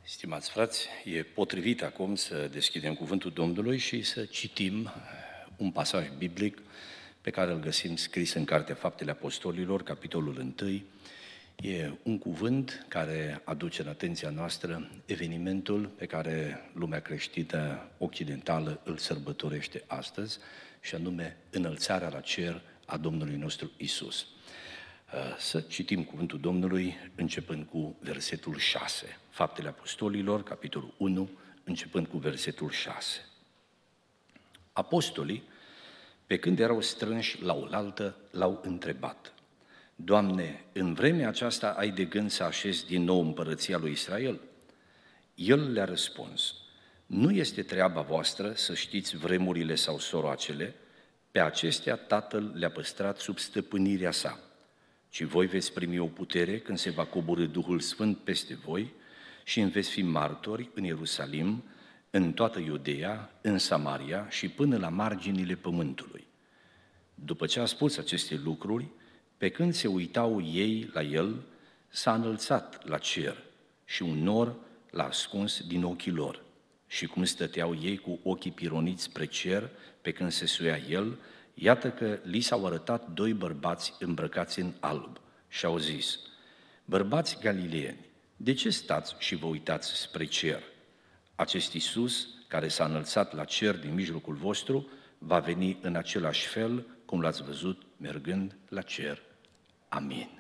Stimați frați, e potrivit acum să deschidem cuvântul Domnului și să citim un pasaj biblic pe care îl găsim scris în Cartea Faptele Apostolilor, capitolul 1. E un cuvânt care aduce în atenția noastră evenimentul pe care lumea creștină occidentală îl sărbătorește astăzi, și anume înălțarea la cer a Domnului nostru Isus. Să citim cuvântul Domnului începând cu versetul 6. Faptele Apostolilor, capitolul 1, începând cu versetul 6. Apostolii, pe când erau strânși la oaltă, l-au întrebat: Doamne, în vremea aceasta ai de gând să așezi din nou împărăția lui Israel? El le-a răspuns: Nu este treaba voastră să știți vremurile sau soroacele, pe acestea Tatăl le-a păstrat sub stăpânirea sa, ci voi veți primi o putere când se va coborî Duhul Sfânt peste voi și îmi veți fi martori în Ierusalim, în toată Iudeea, în Samaria și până la marginile pământului. După ce a spus aceste lucruri, pe când se uitau ei la el, s-a înălțat la cer și un nor l-a ascuns din ochii lor. Și cum stăteau ei cu ochii pironiți spre cer, pe când se suia el, iată că li s-au arătat doi bărbați îmbrăcați în alb și au zis: Bărbați galileeni, de ce stați și vă uitați spre cer? Acest Iisus, care s-a înălțat la cer din mijlocul vostru, va veni în același fel cum l-ați văzut mergând la cer. Amin.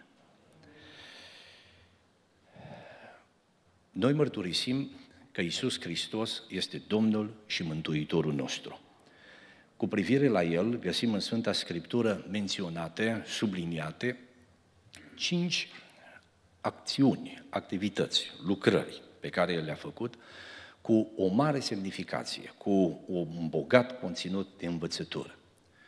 Noi mărturisim că Iisus Hristos este Domnul și Mântuitorul nostru. Cu privire la El, găsim în Sfânta Scriptură menționate, subliniate, 5 acțiuni, activități, lucrări pe care El le-a făcut cu o mare semnificație, cu un bogat conținut de învățătură.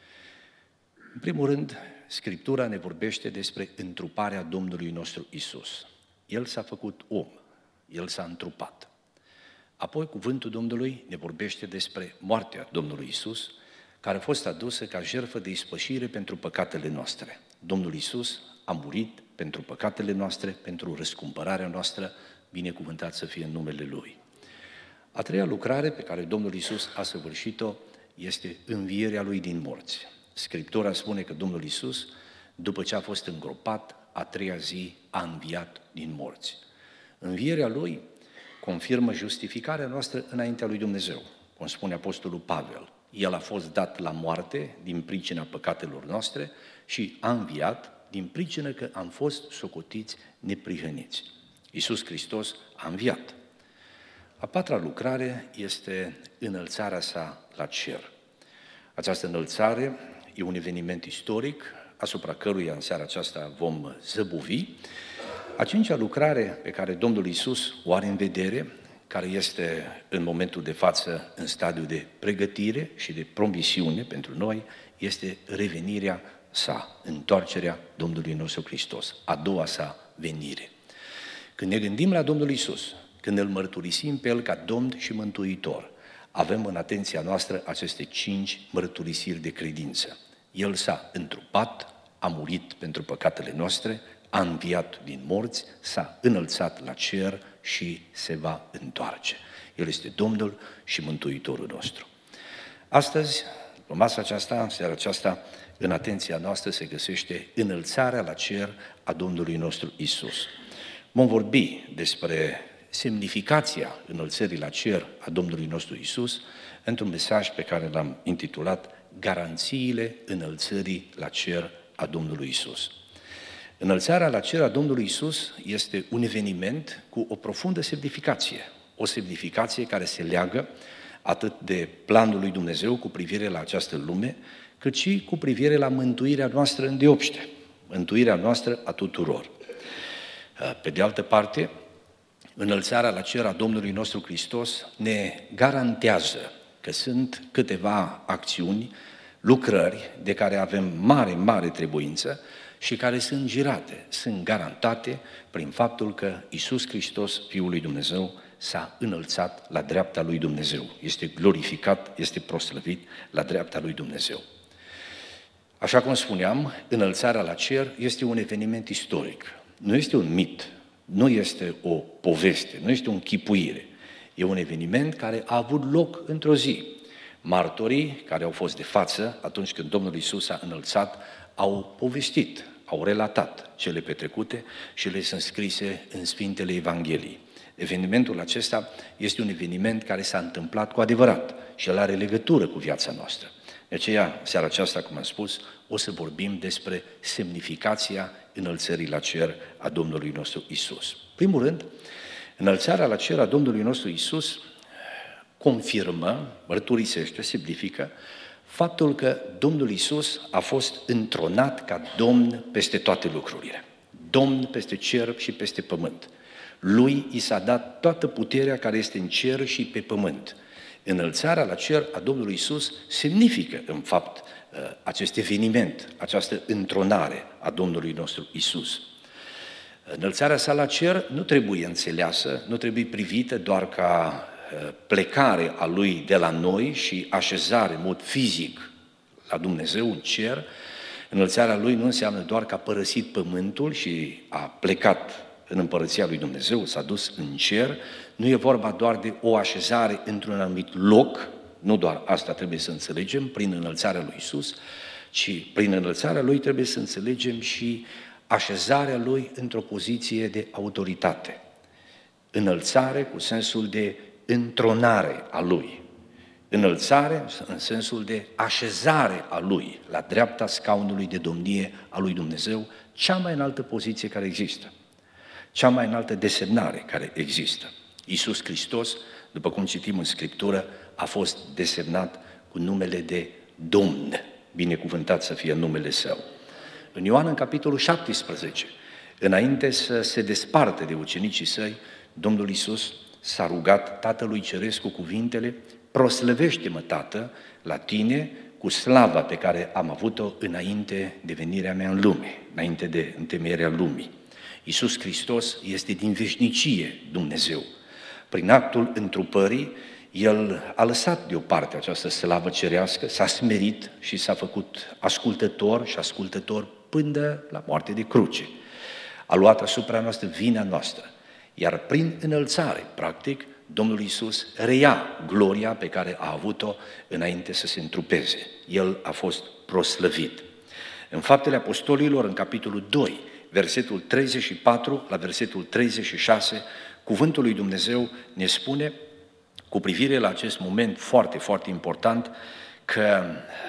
În primul rând, Scriptura ne vorbește despre întruparea Domnului nostru Isus. El s-a făcut om, El s-a întrupat. Apoi, cuvântul Domnului ne vorbește despre moartea Domnului Isus, care a fost adusă ca jertfă de ispășire pentru păcatele noastre. Domnul Isus a murit pentru păcatele noastre, pentru răscumpărarea noastră, binecuvântat să fie în numele Lui. A treia lucrare pe care Domnul Isus a săvârșit-o este învierea Lui din morți. Scriptura spune că Domnul Isus, după ce a fost îngropat, a treia zi a înviat din morți. Învierea Lui confirmă justificarea noastră înaintea lui Dumnezeu, cum spune Apostolul Pavel. El a fost dat la moarte din pricina păcatelor noastre și a înviat din pricină că am fost socotiți neprihăniți. Iisus Hristos a înviat. A patra lucrare este înălțarea sa la cer. Această înălțare e un eveniment istoric asupra căruia în seara aceasta vom zăbovi. A cincea lucrare pe care Domnul Iisus o are în vedere, care este în momentul de față în stadiu de pregătire și de promisiune pentru noi, este revenirea sa, întoarcerea Domnului nostru Hristos, a doua sa venire. Când ne gândim la Domnul Iisus, când îl mărturisim pe El ca Domn și Mântuitor, avem în atenția noastră aceste 5 mărturisiri de credință. El s-a întrupat, a murit pentru păcatele noastre, a înviat din morți, s-a înălțat la cer și se va întoarce. El este Domnul și Mântuitorul nostru. Astăzi, la masa aceasta, în seara aceasta, în atenția noastră se găsește înălțarea la cer a Domnului nostru Isus. Vom vorbi despre semnificația înălțării la cer a Domnului nostru Isus într-un mesaj pe care l-am intitulat Garanțiile înălțării la cer a Domnului Isus. Înălțarea la cer a Domnului Isus este un eveniment cu o profundă semnificație, o semnificație care se leagă atât de planul lui Dumnezeu cu privire la această lume, cât și cu privire la mântuirea noastră îndeopște, mântuirea noastră a tuturor. Pe de altă parte, înălțarea la cer a Domnului nostru Hristos ne garantează că sunt câteva acțiuni, lucrări de care avem mare trebuință și care sunt girate, sunt garantate prin faptul că Iisus Hristos, Fiul lui Dumnezeu, s-a înălțat la dreapta lui Dumnezeu. Este glorificat, este proslăvit la dreapta lui Dumnezeu. Așa cum spuneam, înălțarea la cer este un eveniment istoric. Nu este un mit nu este o poveste, nu este o închipuire. E un eveniment care a avut loc într-o zi. Martorii care au fost de față atunci când Domnul Iisus a înălțat au povestit, au relatat cele petrecute și le sunt scrise în Sfintele Evangheliei. Evenimentul acesta este un eveniment care s-a întâmplat cu adevărat și el are legătură cu viața noastră. De aceea, seara aceasta, cum am spus, o să vorbim despre semnificația înălțării la cer a Domnului nostru Iisus. Primul rând, înălțarea la cer a Domnului nostru Iisus confirmă, mărturisește, semnifică faptul că Domnul Iisus a fost întronat ca Domn peste toate lucrurile. Domn peste cer și peste pământ. Lui i s-a dat toată puterea care este în cer și pe pământ. Înălțarea la cer a Domnului Iisus semnifică, în fapt, acest eveniment, această întronare a Domnului nostru Iisus. Înălțarea sa la cer nu trebuie înțeleasă, nu trebuie privită doar ca plecare a Lui de la noi și așezare în mod fizic la Dumnezeu în cer. Înălțarea Lui nu înseamnă doar că a părăsit pământul și a plecat în împărăția lui Dumnezeu, s-a dus în cer. Nu e vorba doar de o așezare într-un anumit loc, nu doar asta trebuie să înțelegem prin înălțarea lui Iisus, ci prin înălțarea Lui trebuie să înțelegem și așezarea Lui într-o poziție de autoritate. Înălțare cu sensul de întronare a Lui. Înălțare în sensul de așezare a Lui la dreapta scaunului de domnie a lui Dumnezeu, cea mai înaltă poziție care există, cea mai înaltă desemnare care există. Iisus Hristos, după cum citim în Scriptură, a fost desemnat cu numele de Domn, binecuvântat să fie numele Său. În Ioan, în capitolul 17, înainte să se desparte de ucenicii Săi, Domnul Iisus s-a rugat Tatălui Ceresc cu cuvintele: proslăvește-mă, Tată, la Tine cu slava pe care am avut-o înainte de venirea mea în lume, înainte de întemeierea lumii. Iisus Hristos este din veșnicie Dumnezeu. Prin actul întrupării, El a lăsat deoparte această slavă cerească, s-a smerit și s-a făcut ascultător și ascultător până la moarte de cruce. A luat asupra noastră vina noastră, iar prin înălțare, practic, Domnul Iisus reia gloria pe care a avut-o înainte să se întrupeze. El a fost proslăvit. În Faptele Apostolilor, în capitolul 2, versetul 34 la versetul 36, cuvântul lui Dumnezeu ne spune, cu privire la acest moment foarte, foarte important, că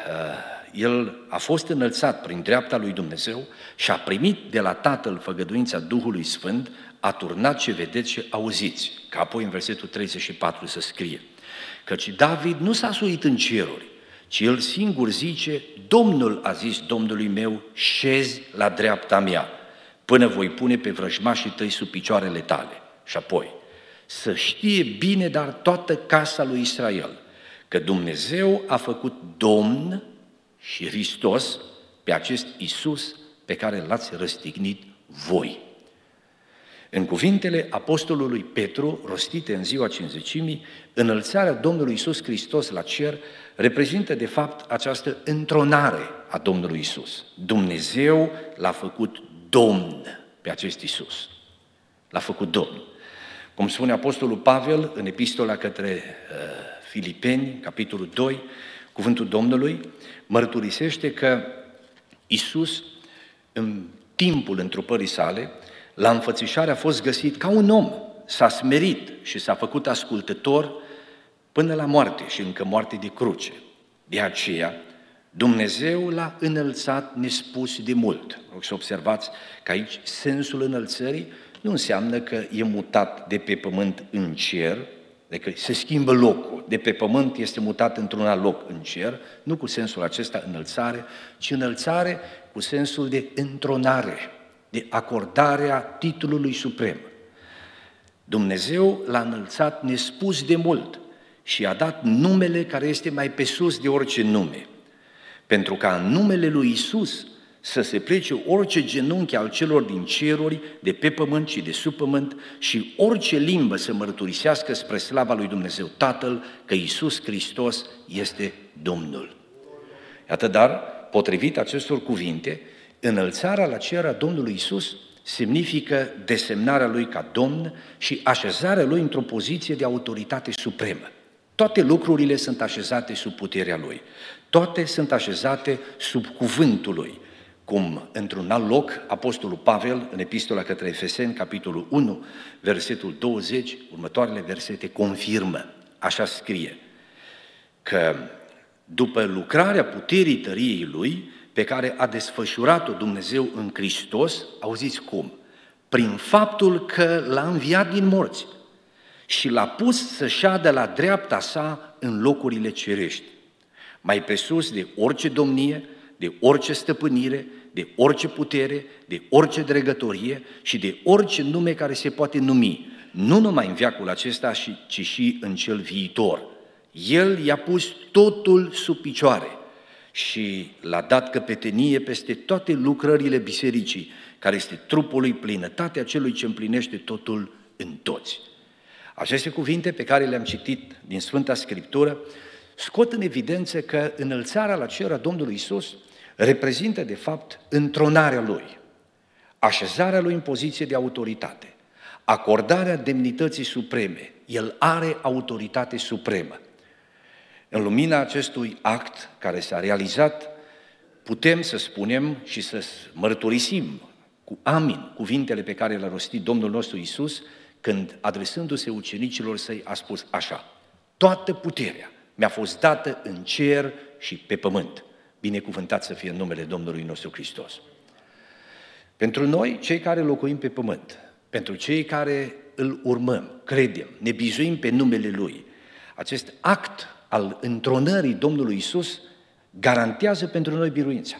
El a fost înălțat prin dreapta lui Dumnezeu și a primit de la Tatăl făgăduința Duhului Sfânt, a turnat ce vedeți și auziți. Că apoi în versetul 34 să scrie: căci David nu s-a suit în ceruri, ci el singur zice: Domnul a zis Domnului meu, șezi la dreapta mea, până voi pune pe vrăjmașii tăi sub picioarele tale. Și apoi, să știe bine, dar toată casa lui Israel, că Dumnezeu a făcut Domn și Hristos pe acest Iisus pe care l-ați răstignit voi. În cuvintele apostolului Petru, rostite în ziua Cincizecimii, înălțarea Domnului Iisus Hristos la cer reprezintă de fapt această întronare a Domnului Iisus. Dumnezeu l-a făcut Domn pe acest Iisus. L-a făcut Domn. Cum spune apostolul Pavel în epistola către Filipeni, capitolul 2, cuvântul Domnului mărturisește că Iisus, în timpul întrupării sale, la înfățișare a fost găsit ca un om, s-a smerit și s-a făcut ascultător până la moarte și încă moarte de cruce. De aceea, Dumnezeu l-a înălțat nespus de mult. Rog să observați că aici sensul înălțării nu înseamnă că e mutat de pe pământ în cer, adică se schimbă locul, de pe pământ este mutat într-un alt loc în cer, nu cu sensul acesta înălțare, ci înălțare cu sensul de întronare, de acordarea titlului suprem. Dumnezeu l-a înălțat nespus de mult și i-a dat numele care este mai pe sus de orice nume, pentru ca în numele lui Iisus să se plece orice genunchi al celor din ceruri, de pe pământ și de sub pământ, și orice limbă să mărturisească spre slava lui Dumnezeu Tatăl că Iisus Hristos este Domnul. Iată, dar, potrivit acestor cuvinte, înălțarea la cer a Domnului Iisus semnifică desemnarea Lui ca Domn și așezarea Lui într-o poziție de autoritate supremă. Toate lucrurile sunt așezate sub puterea Lui. Toate sunt așezate sub cuvântul Lui. Cum într-un alt loc, Apostolul Pavel, în Epistola către Efeseni, capitolul 1, versetul 20, următoarele versete confirmă, așa scrie, că după lucrarea puterii tăriei Lui, pe care a desfășurat-o Dumnezeu în Hristos, auziți cum? Prin faptul că L-a înviat din morți și L-a pus să șadă la dreapta sa în locurile cerești, mai pe sus de orice domnie, de orice stăpânire, de orice putere, de orice dregătorie și de orice nume care se poate numi, nu numai în veacul acesta, ci și în cel viitor. El i-a pus totul sub picioare și l-a dat căpetenie peste toate lucrările bisericii, care este trupul lui, plinătatea celui ce împlinește totul în toți. Aceste cuvinte pe care le-am citit din Sfânta Scriptură scot în evidență că înălțarea la cer a Domnului Iisus reprezintă, de fapt, întronarea Lui, așezarea Lui în poziție de autoritate, acordarea demnității supreme. El are autoritate supremă. În lumina acestui act care s-a realizat, putem să spunem și să mărturisim cu amin cuvintele pe care le-a rostit Domnul nostru Iisus, când, adresându-se ucenicilor săi, a spus așa: toată puterea mi-a fost dată în cer și pe pământ. Binecuvântat să fie numele Domnului nostru Hristos. Pentru noi, cei care locuim pe pământ, pentru cei care îl urmăm, credem, ne bizuim pe numele Lui, acest act al întronării Domnului Iisus garantează pentru noi biruința.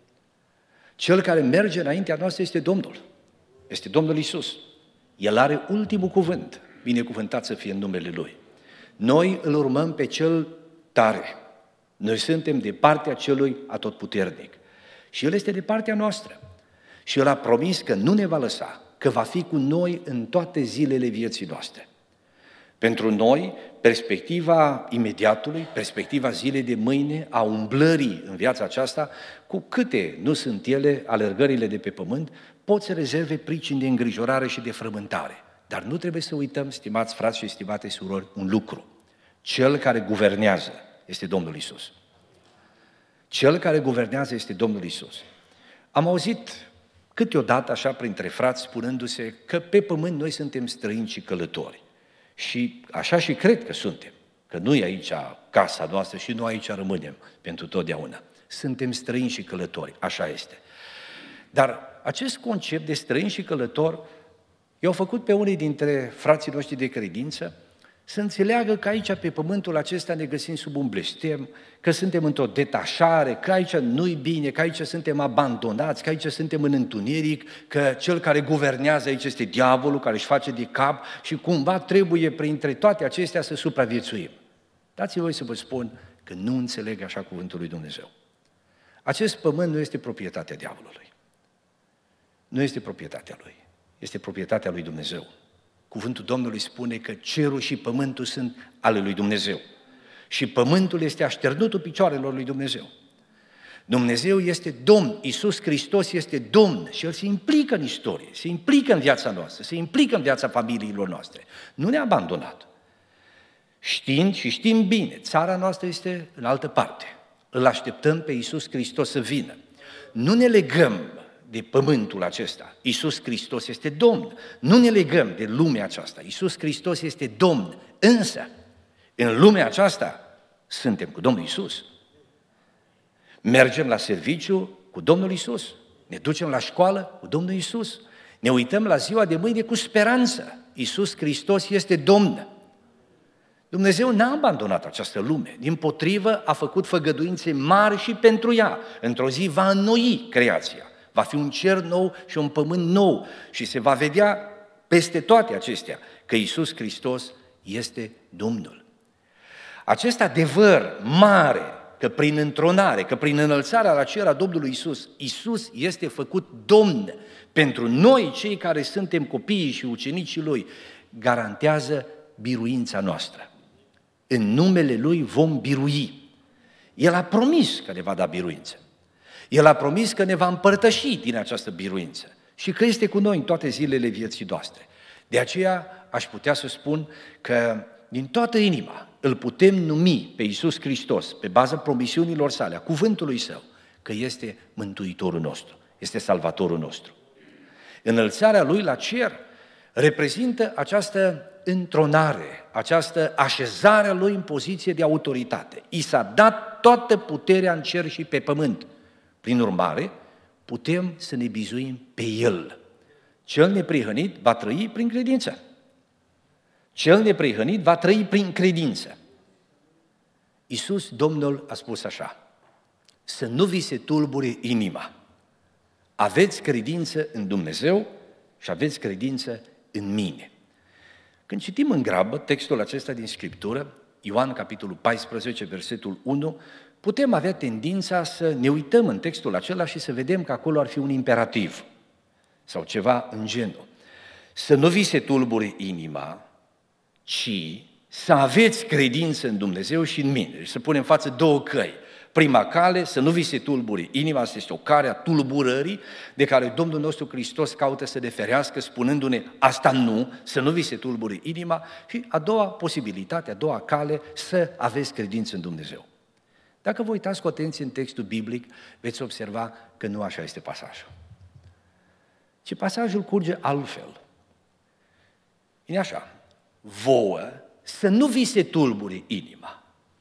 Cel care merge înaintea noastră este Domnul, este Domnul Iisus. El are ultimul cuvânt, binecuvântat să fie în numele Lui. Noi îl urmăm pe Cel tare. Noi suntem de partea Celui Atotputernic și El este de partea noastră. Și El a promis că nu ne va lăsa, că va fi cu noi în toate zilele vieții noastre. Pentru noi, perspectiva imediatului, perspectiva zilei de mâine, a umblării în viața aceasta, cu câte nu sunt ele alergările de pe pământ, pot să rezerve pricini de îngrijorare și de frământare. Dar nu trebuie să uităm, stimați frați și stimate surori, un lucru. Cel care guvernează este Domnul Iisus. Cel care guvernează este Domnul Iisus. Am auzit câteodată așa printre frați spunându-se că pe pământ noi suntem străini și călători. Și așa și cred că suntem, că nu e aici casa noastră și nu aici rămânem pentru totdeauna. Suntem străini și călători, așa este. Dar acest concept de străini și călători i-au făcut pe unii dintre frații noștri de credință să înțeleagă că aici pe pământul acesta ne găsim sub un blestem, că suntem într-o detașare, că aici nu-i bine, că aici suntem abandonați, că aici suntem în întuneric, că cel care guvernează aici este diavolul care își face de cap și cumva trebuie printre toate acestea să supraviețuim. Dați-mi voi să vă spun că nu înțeleg așa cuvântul lui Dumnezeu. Acest pământ nu este proprietatea diavolului. Nu este proprietatea lui, este proprietatea lui Dumnezeu. Cuvântul Domnului spune că cerul și pământul sunt ale lui Dumnezeu. Și pământul este așternutul picioarelor lui Dumnezeu. Dumnezeu este Domn, Iisus Hristos este Domn și El se implică în istorie, se implică în viața noastră, se implică în viața familiilor noastre. Nu ne-a abandonat. Știind și știm bine, țara noastră este în altă parte. Îl așteptăm pe Iisus Hristos să vină. Nu ne legăm de pământul acesta. Iisus Hristos este Domn. Nu ne legăm de lumea aceasta. Iisus Hristos este Domn. Însă, în lumea aceasta, suntem cu Domnul Iisus. Mergem la serviciu cu Domnul Iisus. Ne ducem la școală cu Domnul Iisus. Ne uităm la ziua de mâine cu speranță. Iisus Hristos este Domn. Dumnezeu n-a abandonat această lume. Dimpotrivă, a făcut făgăduințe mari și pentru ea. Într-o zi va înnoi creația. Va fi un cer nou și un pământ nou și se va vedea peste toate acestea că Iisus Hristos este Domnul. Acest adevăr mare, că prin întronare, că prin înălțarea la cer a Domnului Iisus, Iisus este făcut Domn pentru noi, cei care suntem copiii și ucenicii Lui, garantează biruința noastră. În numele Lui vom birui. El a promis că ne va da biruință. El a promis că ne va împărtăși din această biruință și că este cu noi în toate zilele vieții noastre. De aceea aș putea să spun că din toată inima îl putem numi pe Iisus Hristos, pe baza promisiunilor sale, a cuvântului Său, că este Mântuitorul nostru, este Salvatorul nostru. Înălțarea Lui la cer reprezintă această întronare, această așezare a Lui în poziție de autoritate. I s-a dat toată puterea în cer și pe pământ. Prin urmare, putem să ne bizuim pe El. Cel neprihănit va trăi prin credință. Cel neprihănit va trăi prin credință. Iisus, Domnul, a spus așa: să nu vi se tulbure inima. Aveți credință în Dumnezeu și aveți credință în mine. Când citim în grabă textul acesta din Scriptură, Ioan, capitolul 14, versetul 1, putem avea tendința să ne uităm în textul acela și să vedem că acolo ar fi un imperativ sau ceva în genul. Să nu vi se tulbure inima, ci să aveți credință în Dumnezeu și în mine. Deci să punem în față două căi. Prima cale, să nu vi se tulbure inima, asta este o cale a tulburării de care Domnul nostru Hristos caută să ne ferească, spunându-ne asta nu, să nu vi se tulbure inima. Și a doua posibilitate, a doua cale, să aveți credință în Dumnezeu. Dacă vă uitați cu atenție în textul biblic, veți observa că nu așa este pasajul. Ci pasajul curge altfel. E așa: vouă să nu vi se tulbure inima.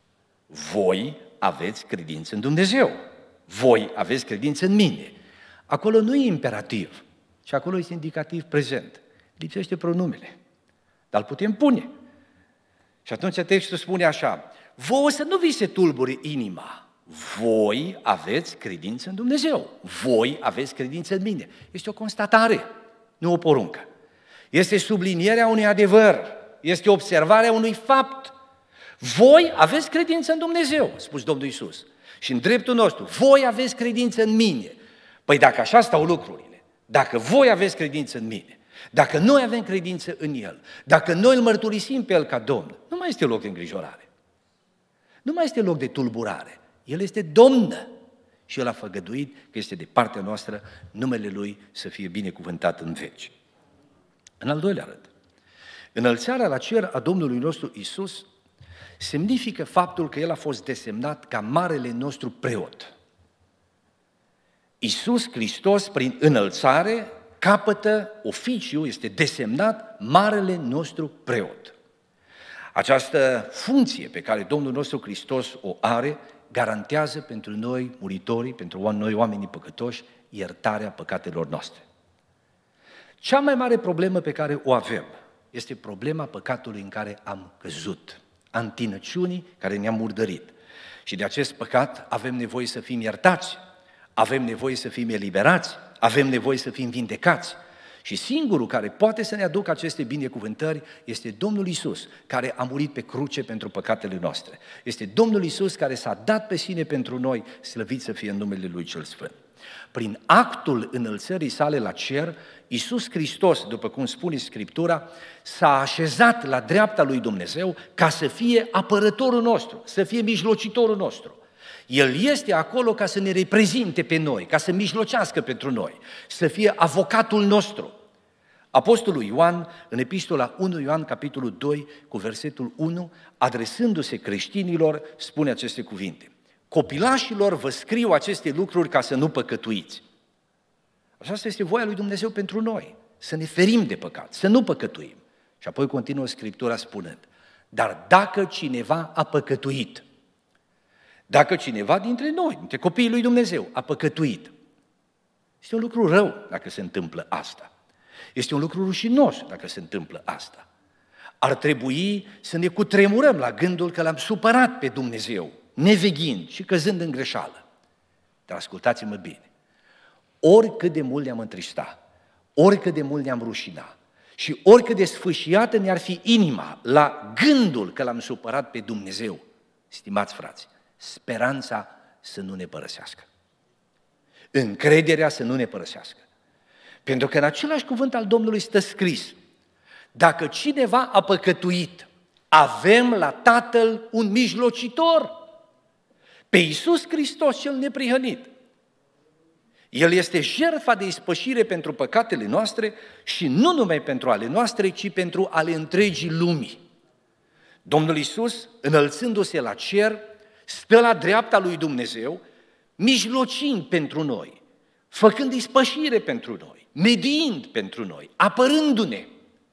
Voi aveți credință în Dumnezeu. Voi aveți credință în mine. Acolo nu e imperativ, ci acolo este indicativ prezent. Lipsește pronumele, dar îl putem pune. Și atunci textul spune așa: vouă să nu vi se tulbure inima. Voi aveți credință în Dumnezeu. Voi aveți credință în mine. Este o constatare, nu o poruncă. Este sublinierea unui adevăr. Este observarea unui fapt. Voi aveți credință în Dumnezeu, a spus Domnul Iisus. Și în dreptul nostru, voi aveți credință în mine. Păi dacă așa stau lucrurile, dacă voi aveți credință în mine, dacă noi avem credință în El, dacă noi îl mărturisim pe El ca Domn, nu mai este loc de îngrijorare. Nu mai este loc de tulburare. El este Domn și El a făgăduit că este de partea noastră, numele Lui să fie binecuvântat în veci. În al doilea rând, înălțarea la cer a Domnului nostru Iisus semnifică faptul că El a fost desemnat ca marele nostru preot. Iisus Hristos, prin înălțare, capătă oficiu, este desemnat marele nostru preot. Această funcție pe care Domnul nostru Hristos o are, garantează pentru noi, muritorii, pentru noi, oamenii păcătoși, iertarea păcatelor noastre. Cea mai mare problemă pe care o avem este problema păcatului în care am căzut, a întinăciunii care ne-a murdărit. Și de acest păcat avem nevoie să fim iertați, avem nevoie să fim eliberați, avem nevoie să fim vindecați. Și singurul care poate să ne aducă aceste binecuvântări este Domnul Iisus, care a murit pe cruce pentru păcatele noastre. Este Domnul Iisus care s-a dat pe sine pentru noi, slăvit să fie în numele Lui cel Sfânt. Prin actul înălțării sale la cer, Iisus Hristos, după cum spune Scriptura, s-a așezat la dreapta lui Dumnezeu ca să fie apărătorul nostru, să fie mijlocitorul nostru. El este acolo ca să ne reprezinte pe noi, ca să mijlocească pentru noi, să fie avocatul nostru. Apostolul Ioan, în epistola 1 Ioan, capitolul 2, cu versetul 1, adresându-se creștinilor, spune aceste cuvinte: copilașilor, vă scriu aceste lucruri ca să nu păcătuiți. Aceasta este voia lui Dumnezeu pentru noi, să ne ferim de păcat, să nu păcătuim. Și apoi continuă Scriptura spunând: dar dacă cineva a păcătuit, dacă cineva dintre noi, dintre copiii lui Dumnezeu, a păcătuit, este un lucru rău dacă se întâmplă asta. Este un lucru rușinos dacă se întâmplă asta. Ar trebui să ne cutremurăm la gândul că l-am supărat pe Dumnezeu, neveghind și căzând în greșeală. Dar ascultați-mă bine, oricât de mult ne-am întristat, oricât de mult ne-am rușinat și oricât de sfâșiată ne-ar fi inima la gândul că l-am supărat pe Dumnezeu, stimați frați, speranța să nu ne părăsească, încrederea să nu ne părăsească. Pentru că în același cuvânt al Domnului stă scris: dacă cineva a păcătuit, avem la Tatăl un mijlocitor, pe Iisus Hristos cel neprihănit. El este jertfa de ispășire pentru păcatele noastre și nu numai pentru ale noastre, ci pentru ale întregii lumii. Domnul Iisus, înălțându-se la cer, stă la dreapta lui Dumnezeu, mijlocind pentru noi, făcând ispășire pentru noi, mediind pentru noi, apărându-ne.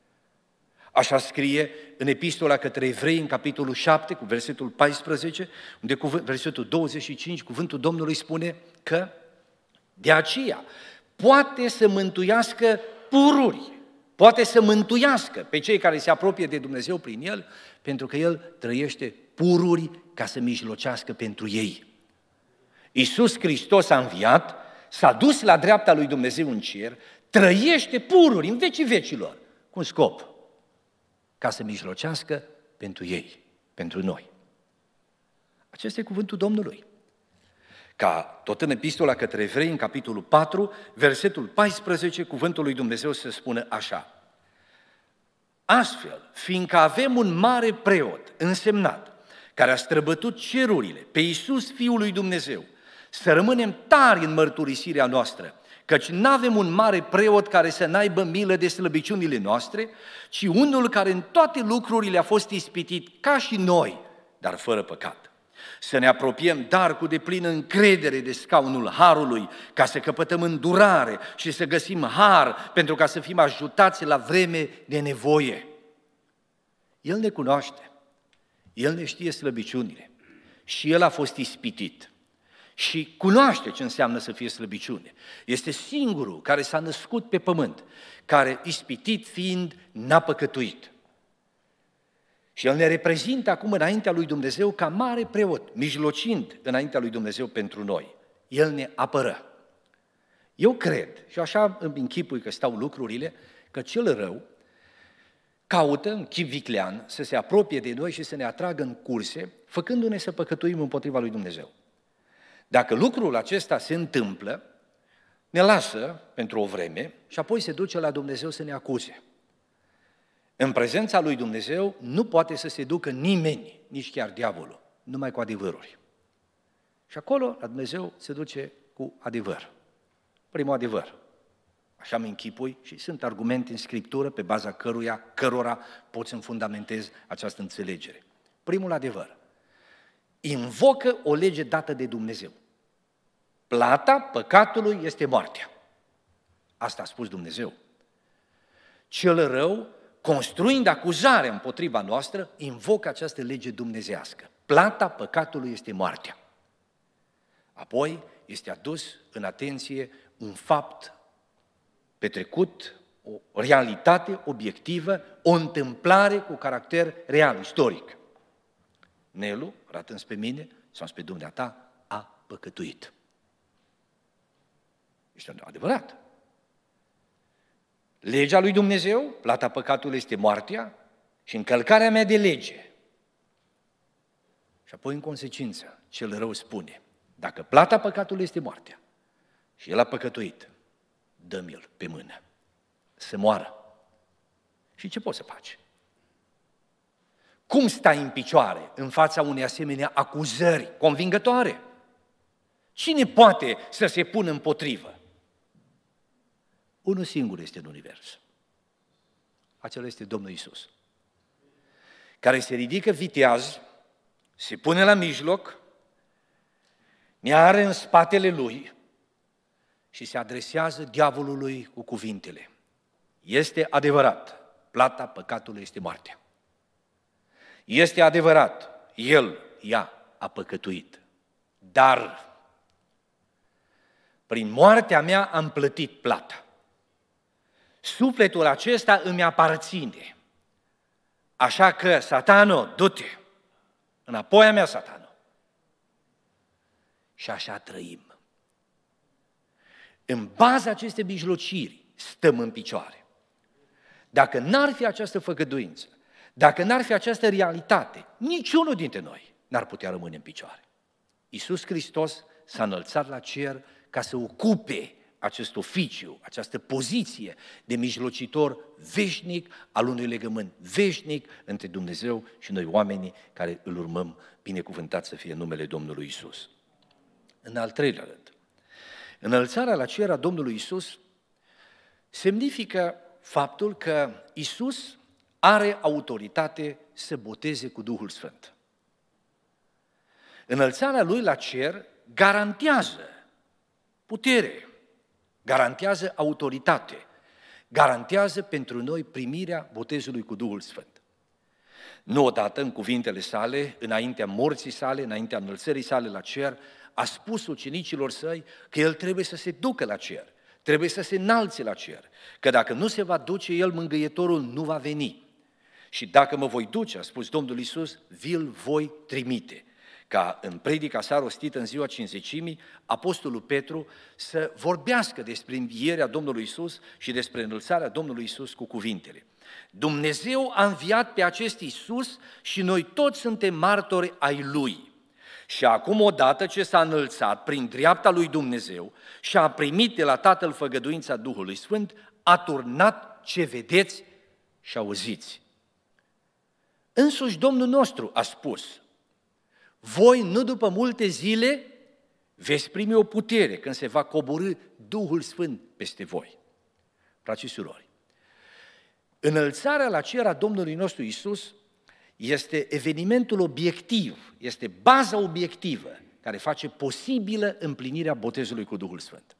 Așa scrie în Epistola către Evrei, în capitolul 7, cu versetul 14, unde cu versetul 25, cuvântul Domnului spune că de aceea poate să mântuiască pururi, poate să mântuiască pe cei care se apropie de Dumnezeu prin El, pentru că El trăiește pururi ca să mijlocească pentru ei. Iisus Hristos a înviat, s-a dus la dreapta lui Dumnezeu în cer, trăiește pururi în vecii vecilor, cu un scop, ca să mijlocească pentru ei, pentru noi. Acesta e cuvântul Domnului. Ca tot în Epistola către Evrei, în capitolul 4, versetul 14, cuvântul lui Dumnezeu se spune așa: astfel, fiindcă avem un mare preot însemnat, care a străbătut cerurile, pe Iisus, Fiul lui Dumnezeu, să rămânem tari în mărturisirea noastră, căci n-avem un mare preot care să n-aibă milă de slăbiciunile noastre, ci unul care în toate lucrurile a fost ispitit ca și noi, dar fără păcat. Să ne apropiem dar cu deplină încredere de scaunul harului, ca să căpătăm îndurare și să găsim har, pentru ca să fim ajutați la vreme de nevoie. El ne cunoaște, El ne știe slăbiciunile și El a fost ispitit. Și cunoaște ce înseamnă să fie slăbiciune. Este singurul care s-a născut pe pământ, care, ispitit fiind, n-a păcătuit. Și El ne reprezintă acum înaintea lui Dumnezeu ca mare preot, mijlocind înaintea lui Dumnezeu pentru noi. El ne apără. Eu cred, și așa îmi închipui că stau lucrurile, că cel rău caută în chip viclean să se apropie de noi și să ne atragă în curse, făcându-ne să păcătuim împotriva lui Dumnezeu. Dacă lucrul acesta se întâmplă, ne lasă pentru o vreme și apoi se duce la Dumnezeu să ne acuze. În prezența lui Dumnezeu nu poate să se ducă nimeni, nici chiar diavolul, numai cu adevăruri. Și acolo la Dumnezeu se duce cu adevăr. Primul adevăr. Așa îmi închipui și sunt argumente în Scriptură pe baza cărora pot să-mi fundamentez această înțelegere. Primul adevăr. Invocă o lege dată de Dumnezeu. Plata păcatului este moartea. Asta a spus Dumnezeu. Cel rău, construind acuzare împotriva noastră, invocă această lege dumnezeiască. Plata păcatului este moartea. Apoi este adus în atenție un fapt petrecut, o realitate obiectivă, o întâmplare cu caracter real, istoric. Nelu, arată spre mine sau spre dumneata, a păcătuit. Este adevărat. Legea lui Dumnezeu, plata păcatului este moartea și încălcarea mea de lege. Și apoi, în consecință, cel rău spune, dacă plata păcatului este moartea și el a păcătuit, dă-mi-l pe mână, să moară. Și ce poți să faci? Cum stai în picioare în fața unei asemenea acuzări convingătoare? Cine poate să se pună împotrivă? Unul singur este în univers. Acela este Domnul Iisus, care se ridică viteaz, se pune la mijloc, ne are în spatele Lui și se adresează diavolului cu cuvintele. Este adevărat, plata păcatului este moartea. Este adevărat, ea a păcătuit, dar prin moartea mea am plătit plata. Sufletul acesta îmi aparține. Așa că, Satano, du-te înapoi a mea, Satano. Și așa trăim. În baza acestei mijlociri stăm în picioare. Dacă n-ar fi această făgăduință, dacă n-ar fi această realitate, niciunul dintre noi n-ar putea rămâne în picioare. Iisus Hristos s-a înălțat la cer ca să ocupe acest oficiu, această poziție de mijlocitor veșnic al unui legământ veșnic între Dumnezeu și noi oamenii care îl urmăm, binecuvântat să fie numele Domnului Iisus. În al treilea rând, Înălțarea la cer a Domnului Isus semnifică faptul că Isus are autoritate să boteze cu Duhul Sfânt. Înălțarea Lui la cer garantează putere, garantează autoritate, garantează pentru noi primirea botezului cu Duhul Sfânt. Nu odată, în cuvintele sale, înaintea morții sale, înaintea înălțării sale la cer, a spus ucenicilor săi că El trebuie să se ducă la cer, trebuie să se înalțe la cer, că dacă nu se va duce El, Mângâietorul nu va veni. Și dacă mă voi duce, a spus Domnul Iisus, vi-l voi trimite. Ca în predica sa rostită în ziua Cincizecimii, Apostolul Petru să vorbească despre învierea Domnului Iisus și despre înălțarea Domnului Iisus cu cuvintele: Dumnezeu a înviat pe acest Iisus și noi toți suntem martori ai Lui. Și acum, odată ce s-a înălțat prin dreapta lui Dumnezeu și a primit de la Tatăl făgăduința Duhului Sfânt, a turnat ce vedeți și auziți. Însuși Domnul nostru a spus: voi, nu după multe zile, veți primi o putere când se va coborî Duhul Sfânt peste voi. Frați și surori, înălțarea la cer a Domnului nostru Iisus este evenimentul obiectiv, este baza obiectivă care face posibilă împlinirea botezului cu Duhul Sfânt.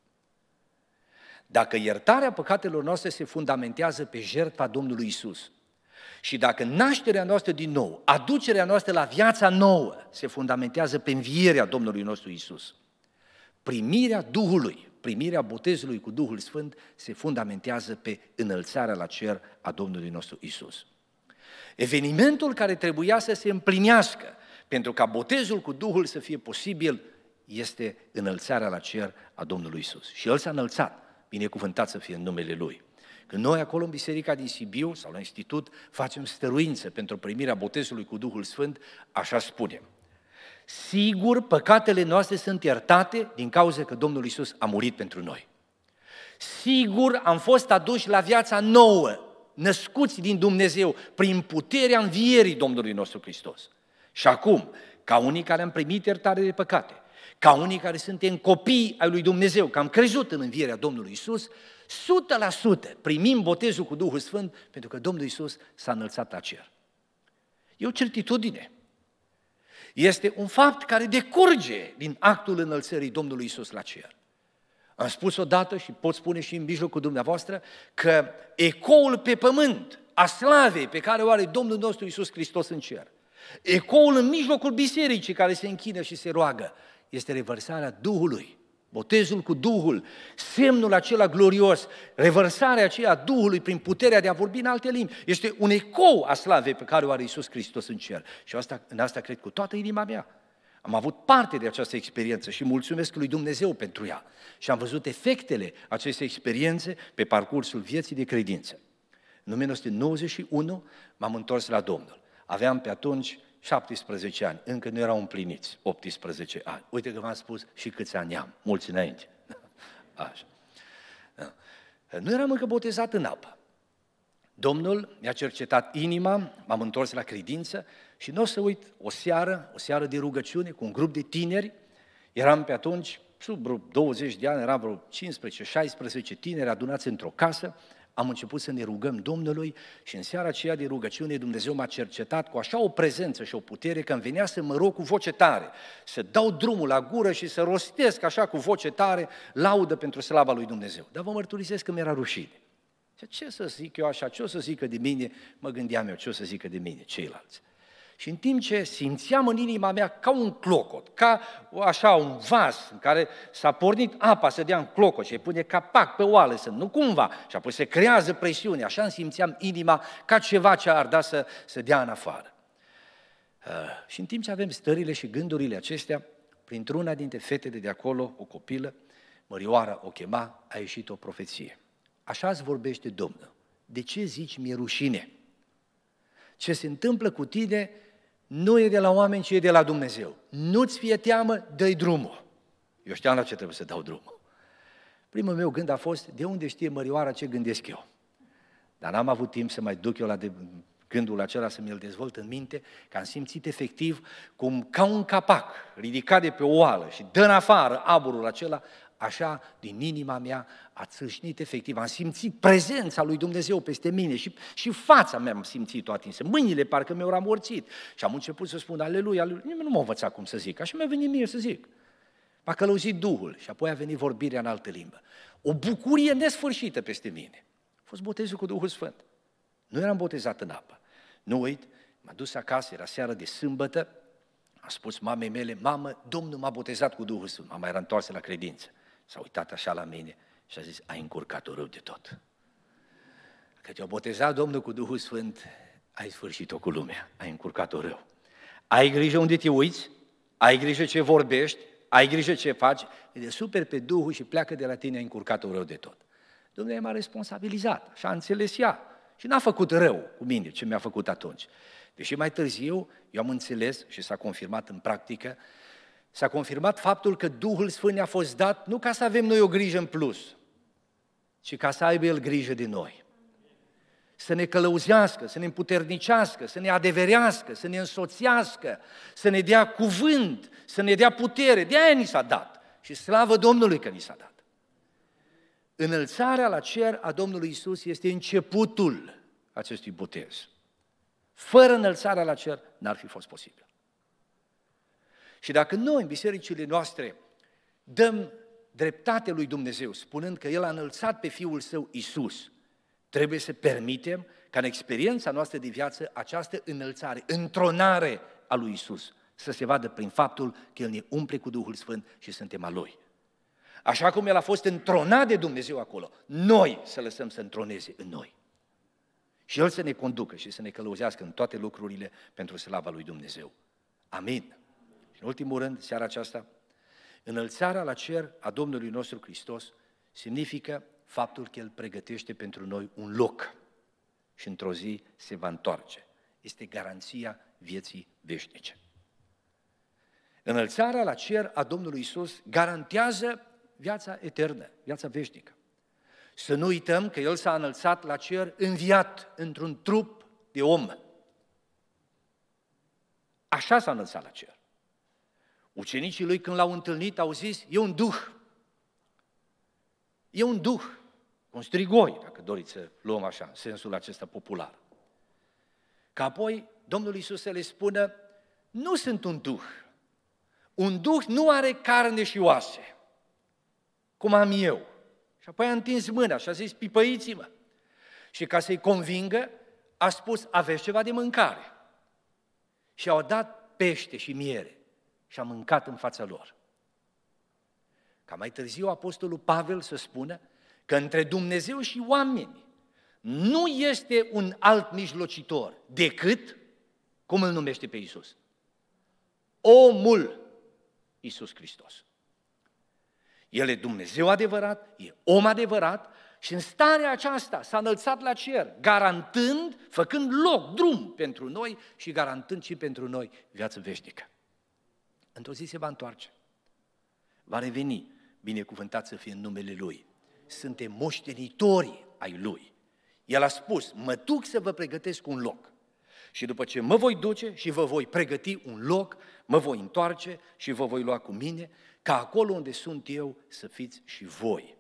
Dacă iertarea păcatelor noastre se fundamentează pe jertfa Domnului Iisus și dacă nașterea noastră din nou, aducerea noastră la viața nouă se fundamentează pe învierea Domnului nostru Iisus, primirea Duhului, primirea botezului cu Duhul Sfânt se fundamentează pe înălțarea la cer a Domnului nostru Iisus. Evenimentul care trebuia să se împlinească pentru ca botezul cu Duhul să fie posibil este înălțarea la cer a Domnului Iisus. Și El s-a înălțat, binecuvântat să fie în numele Lui. Când noi acolo în Biserica din Sibiu sau la Institut facem stăruință pentru primirea botezului cu Duhul Sfânt, așa spunem: sigur, păcatele noastre sunt iertate din cauza că Domnul Iisus a murit pentru noi. Sigur, am fost aduși la viața nouă, născuți din Dumnezeu, prin puterea învierii Domnului nostru Hristos. Și acum, ca unii care am primit iertare de păcate, ca unii care suntem copii ai lui Dumnezeu, că am crezut în învierea Domnului Iisus, 100% primim botezul cu Duhul Sfânt pentru că Domnul Iisus s-a înălțat la cer. E o certitudine. Este un fapt care decurge din actul înălțării Domnului Iisus la cer. Am spus odată și pot spune și în mijlocul dumneavoastră că ecoul pe pământ a slavei pe care o are Domnul nostru Iisus Hristos în cer, ecoul în mijlocul bisericii care se închină și se roagă, este revărsarea Duhului, botezul cu Duhul, semnul acela glorios, revărsarea aceea a Duhului prin puterea de a vorbi în alte limbi. Este un ecou a slavei pe care o are Iisus Hristos în cer. Și în asta cred cu toată inima mea. Am avut parte de această experiență și mulțumesc lui Dumnezeu pentru ea. Și am văzut efectele acestei experiențe pe parcursul vieții de credință. În 1991 m-am întors la Domnul. Aveam pe atunci 17 ani, încă nu erau împliniți 18 ani. Uite că v-am spus și câți ani am, mulți înainte. Așa. Nu eram încă botezat în apă. Domnul mi-a cercetat inima, m-am întors la credință și nu o să uit, o seară de rugăciune cu un grup de tineri, eram pe atunci, sub vreo 20 de ani, eram vreo 15-16 tineri adunați într-o casă, am început să ne rugăm Domnului și în seara aceea de rugăciune Dumnezeu m-a cercetat cu așa o prezență și o putere că îmi venea să mă rog cu voce tare, să dau drumul la gură și să rostesc așa cu voce tare laudă pentru slava lui Dumnezeu. Dar vă mărturisesc că mi-era rușine. Ce să zic eu așa, ce o să zică de mine, mă gândeam eu, ce o să zică de mine ceilalți. Și în timp ce simțeam în inima mea ca un clocot, ca așa un vas în care s-a pornit apa să dea în clocot și îi pune capac pe oală, să nu cumva, și apoi se creează presiune, așa îmi simțeam inima ca ceva ce ar da să dea în afară. Și în timp ce avem stările și gândurile acestea, printr-una dintre fetele de acolo, o copilă, Mărioara o chema, a ieșit o profeție. Așa îți vorbește Domnul. De ce zici mi-e rușine? Ce se întâmplă cu tine nu e de la oameni, ci e de la Dumnezeu. Nu-ți fie teamă, dă-i drumul. Eu știam la ce trebuie să dau drumul. Primul meu gând a fost, de unde știe Mărioara ce gândesc eu? Dar n-am avut timp să mai duc eu la gândul acela să mi-l dezvolt în minte, că am simțit efectiv cum ca un capac ridicat de pe o oală și dă în afară aburul acela, așa, din inima mea, a țâșnit efectiv, am simțit prezența lui Dumnezeu peste mine și fața mea am simțit-o atinsă, mâinile parcă mi-au ramorțit și am început să spun aleluia, aleluia. Nimeni nu m-a învățat cum să zic, așa mi-a venit mie să zic. M-a călăuzit Duhul și apoi a venit vorbirea în altă limbă. O bucurie nesfârșită peste mine. A fost botezul cu Duhul Sfânt. Nu eram botezat în apă. Nu uit, m-am dus acasă, era seară de sâmbătă, am spus mamei mele, mamă, Domnul m-a botezat cu Duhul Sfânt. Mama era întoarsă la credință. S-a uitat așa la mine și a zis, ai încurcat-o rău de tot. Că te-a botezat Domnul cu Duhul Sfânt, ai sfârșit-o cu lumea, ai încurcat-o rău. Ai grijă unde te uiți, ai grijă ce vorbești, ai grijă ce faci, de super pe Duhul și pleacă de la tine, ai încurcat-o rău de tot. Dumnezeu m-a responsabilizat și a înțeles ea și n-a făcut rău cu mine ce mi-a făcut atunci. Deși mai târziu eu am înțeles și s-a confirmat în practică, s-a confirmat faptul că Duhul Sfânt ne-a fost dat nu ca să avem noi o grijă în plus, ci ca să aibă El grijă de noi. Să ne călăuzească, să ne împuternicească, să ne adeverească, să ne însoțească, să ne dea cuvânt, să ne dea putere. De aia ni s-a dat și slavă Domnului că ni s-a dat. Înălțarea la cer a Domnului Iisus este începutul acestui botez. Fără înălțarea la cer n-ar fi fost posibil. Și dacă noi în bisericile noastre dăm dreptate lui Dumnezeu, spunând că El a înălțat pe Fiul Său Iisus, trebuie să permitem ca în experiența noastră de viață această înălțare, întronare a lui Iisus să se vadă prin faptul că El ne umple cu Duhul Sfânt și suntem a Lui. Așa cum El a fost întronat de Dumnezeu acolo, noi să lăsăm să întroneze în noi. Și El să ne conducă și să ne călăuzească în toate lucrurile pentru slava lui Dumnezeu. Amin. Și în ultimul rând, seara aceasta, înălțarea la cer a Domnului nostru Hristos significă faptul că El pregătește pentru noi un loc și într-o zi se va întoarce. Este garanția vieții veșnice. Înălțarea la cer a Domnului Iisus garantează viața eternă, viața veșnică. Să nu uităm că El s-a înălțat la cer înviat într-un trup de om. Așa s-a înălțat la cer. Ucenicii Lui când L-au întâlnit au zis, e un duh. E un duh, un strigoi, dacă doriți să luăm așa, în sensul acesta popular. Că apoi Domnul Iisus să le spună, nu sunt un duh. Un duh nu are carne și oase, cum am eu. Și apoi a întins mâna și a zis, pipăiți-mă. Și ca să-i convingă, a spus, aveți ceva de mâncare. Și au dat pește și miere și a mâncat în fața lor. Ca mai târziu apostolul Pavel să spună că între Dumnezeu și oameni nu este un alt mijlocitor decât, cum îl numește pe Iisus? Omul Iisus Hristos. El e Dumnezeu adevărat, e om adevărat și în starea aceasta s-a înălțat la cer, garantând, făcând loc, drum pentru noi și garantând și pentru noi viață veșnică. Într-o zi se va întoarce, va reveni, binecuvântat să fie în numele Lui. Suntem moștenitori ai Lui. El a spus, mă duc să vă pregătesc un loc. Și după ce mă voi duce și vă voi pregăti un loc, mă voi întoarce și vă voi lua cu mine, ca acolo unde sunt eu să fiți și voi.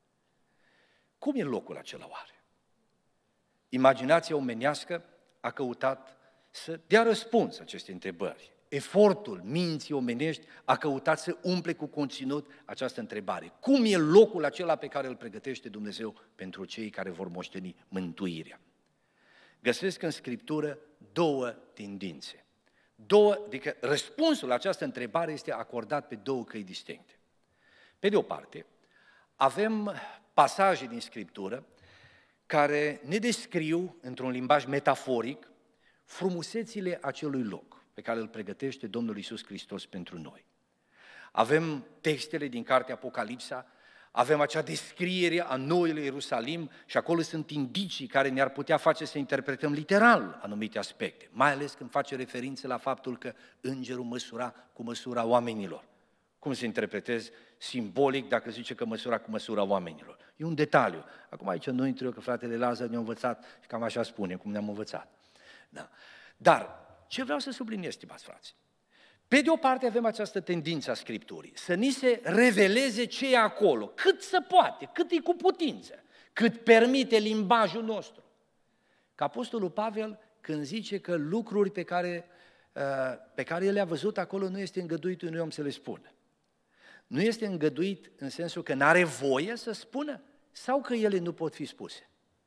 Cum e locul acela oare? Imaginația omenească a căutat să dea răspuns aceste întrebări. Efortul minții omenești a căutat să umple cu conținut această întrebare. Cum e locul acela pe care îl pregătește Dumnezeu pentru cei care vor moșteni mântuirea? Găsesc în Scriptură două tendințe. Adică răspunsul la această întrebare este acordat pe două căi distincte. Pe de o parte, avem pasaje din Scriptură care ne descriu, într-un limbaj metaforic, frumusețile acelui loc pe care îl pregătește Domnul Iisus Hristos pentru noi. Avem textele din cartea Apocalipsa, avem acea descriere a noului Ierusalim și acolo sunt indicii care ne-ar putea face să interpretăm literal anumite aspecte, mai ales când face referință la faptul că îngerul măsura cu măsura oamenilor. Cum se interpretezi simbolic dacă zice că măsura cu măsura oamenilor? E un detaliu. Acum aici nu intru eu că fratele Lazar ne-a învățat și cam așa spune, cum ne-am învățat. Da. Dar ce vreau să subliniez, stimați frați? Pe de o parte avem această tendință a Scripturii, să ni se reveleze ce e acolo, cât se poate, cât e cu putință, cât permite limbajul nostru. Că Apostolul Pavel, când zice că lucruri pe care el le-a văzut acolo, nu este îngăduit unui om să le spună. Nu este îngăduit în sensul că n-are voie să spună sau că ele nu pot fi spuse.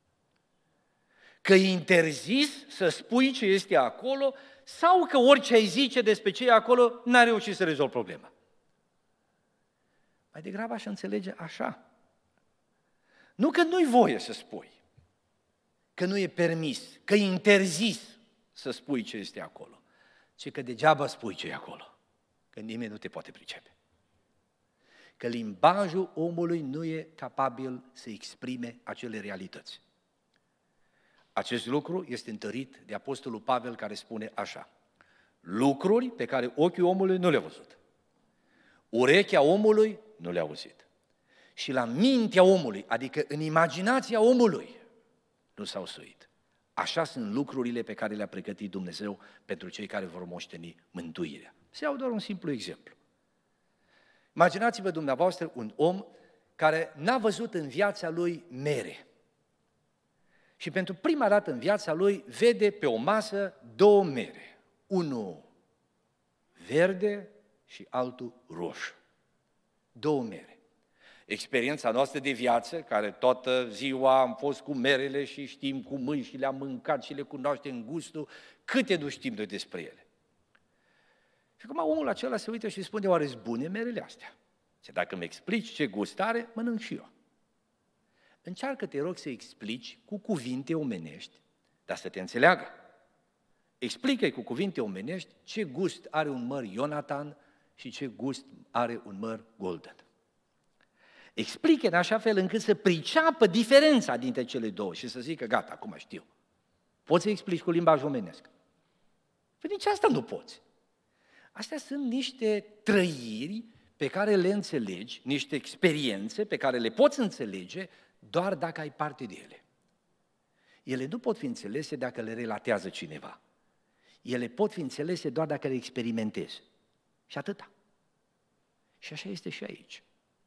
Că e interzis să spui ce este acolo sau că orice ai zice despre ce e acolo n-a reușit să rezolvi problema. Mai degrabă aș înțelege așa. Nu că nu-i voie să spui, că nu e permis, că e interzis să spui ce este acolo, ci că degeaba spui ce e acolo, că nimeni nu te poate pricepe. Că limbajul omului nu e capabil să exprime acele realități. Acest lucru este întărit de Apostolul Pavel, care spune așa: lucruri pe care ochiul omului nu le-a văzut, urechea omului nu le-a auzit și la mintea omului, adică în imaginația omului, nu s-au suit. Așa sunt lucrurile pe care le-a pregătit Dumnezeu pentru cei care vor moșteni mântuirea. Să iau doar un simplu exemplu. Imaginați-vă dumneavoastră un om care n-a văzut în viața lui mere. Și pentru prima dată în viața lui vede pe o masă două mere. Unul verde și altul roșu. Două mere. Experiența noastră de viață, care toată ziua am fost cu merele și știm cum mâini și le-am mâncat și le cunoaștem gustul, câte nu știm noi despre ele. Și acum omul acela se uită și spune: oare-s bune merele astea? Și dacă îmi explici ce gust are, mănânc și eu. Încearcă, te rog, să explici cu cuvinte omenești, dar să te înțeleagă. Explică-i cu cuvinte omenești ce gust are un măr Ionatan și ce gust are un măr Golden. Explică în așa fel încât să priceapă diferența dintre cele două și să zică: gata, acum știu. Poți să explici cu limbaj omenesc? Păi nici asta nu poți. Astea sunt niște trăiri pe care le înțelegi, niște experiențe pe care le poți înțelege doar dacă ai parte de ele. Ele nu pot fi înțelese dacă le relatează cineva. Ele pot fi înțelese doar dacă le experimentezi. Și atâta. Și așa este și aici.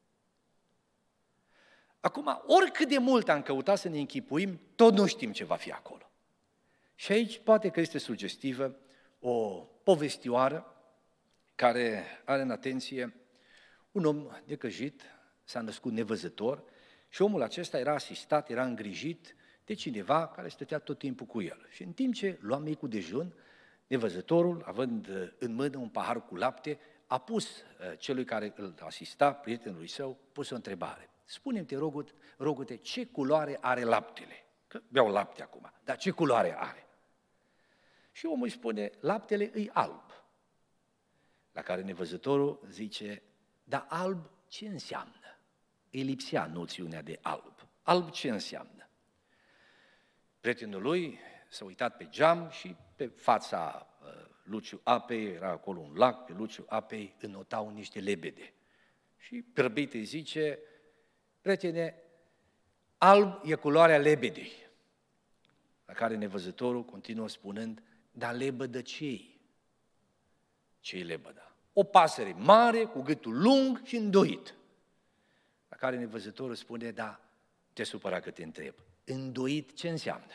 Acum, oricât de mult am căutat să ne închipuim, tot nu știm ce va fi acolo. Și aici poate că este sugestivă o povestioară care are în atenție un om necăjit, s-a născut nevăzător și omul acesta era asistat, era îngrijit de cineva care stătea tot timpul cu el. Și în timp ce lua micul dejun, nevăzătorul, având în mână un pahar cu lapte, a pus celui care îl asista, prietenului său, pus o întrebare. Spune-mi, te rog-te, ce culoare are laptele? Că beau lapte acum, dar ce culoare are? Și omul îi spune: laptele îi alb. La care nevăzătorul zice: dar alb ce înseamnă? Îi lipsea noțiunea de alb. Alb ce înseamnă? Prietenul lui s-a uitat pe geam și pe fața luciul apei, era acolo un lac, pe luciul apei înotau niște lebede. Și grăbit îi zice: prietene, alb e culoarea lebedei. La care nevăzătorul continuă spunând: dar lebădă ce-i? Ce-i lebăda? O pasăre mare, cu gâtul lung și îndoit. La care nevăzătorul spune: da, te supăra că te întreb. Îndoit ce înseamnă?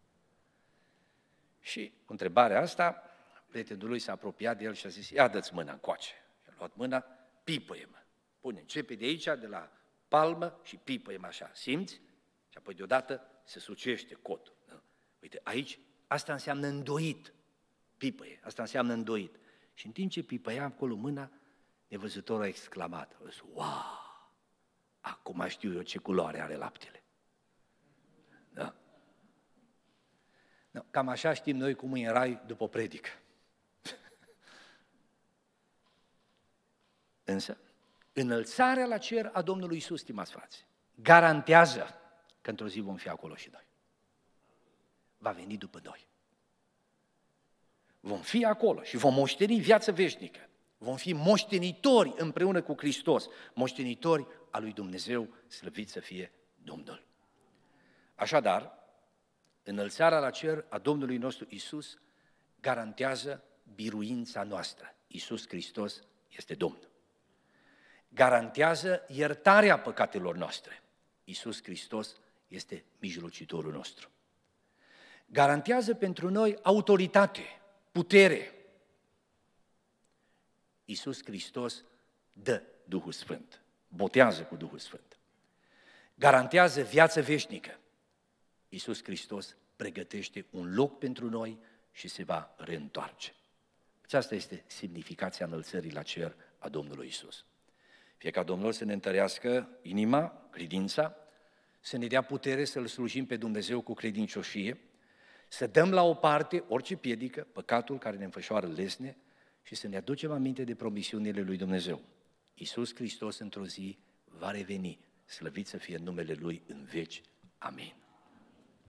Și cu întrebarea asta, prietenul lui s-a apropiat de el și a zis: ia dă-ți mâna încoace. Și a luat mâna, pipăie-mă. Pune, începe de aici, de la palmă și pipăie-mă așa, simți? Și apoi deodată se sucește cotul. Da? Uite, aici, asta înseamnă îndoit. Pipăie, asta înseamnă îndoit. Și în timp ce pipăia acolo mâna, nevăzătorul a exclamat: wow, acum știu eu ce culoare are laptele. Da? No, cam așa știm noi cum e în rai după o predică. Însă, înălțarea la cer a Domnului Iisus, stimați frați, garantează că într-o zi vom fi acolo și noi. Va veni după noi. Vom fi acolo și vom moșteni viață veșnică. Vom fi moștenitori împreună cu Hristos, moștenitori a lui Dumnezeu, slăvit să fie Domnul. Așadar, înălțarea la cer a Domnului nostru Iisus garantează biruința noastră, Iisus Hristos este Domn. Garantează iertarea păcatelor noastre. Iisus Hristos este mijlocitorul nostru. Garantează pentru noi autoritate, putere. Iisus Hristos dă Duhul Sfânt, botează cu Duhul Sfânt. Garantează viață veșnică. Iisus Hristos pregătește un loc pentru noi și se va reîntoarce. Aceasta este semnificația înălțării la cer a Domnului Iisus. Fie ca Domnul să ne întărească inima, credința, să ne dea putere să-L slujim pe Dumnezeu cu credincioșie, să dăm la o parte orice piedică, păcatul care ne înfășoară lesne și să ne aducem aminte de promisiunile lui Dumnezeu. Iisus Hristos într-o zi va reveni, slăvit să fie numele Lui în veci. Amin.